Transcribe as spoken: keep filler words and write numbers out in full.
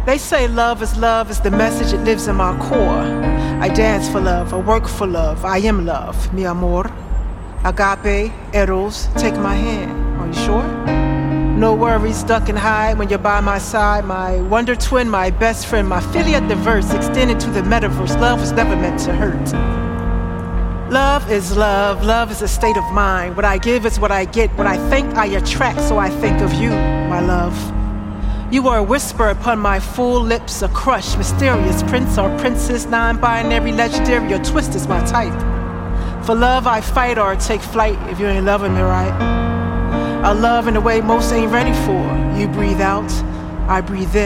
They say love is love is the message, it lives in my core. I dance for love, I work for love, I am love, mi amor. Agape, eros, take my hand. Are you sure? No worries, duck and hide when you're by my side. My wonder twin, my best friend, my filia diverse, extended to the metaverse. Love was never meant to hurt. Love is love, love is a state of mind. What I give is what I get, what I think I attract, so I think of you, my love. You are a whisper upon my full lips, a crush, mysterious prince or princess, non-binary, legendary, or twist is my type. For love I fight or take flight if you ain't loving me right. I love in a way most ain't ready for. You breathe out, I breathe in.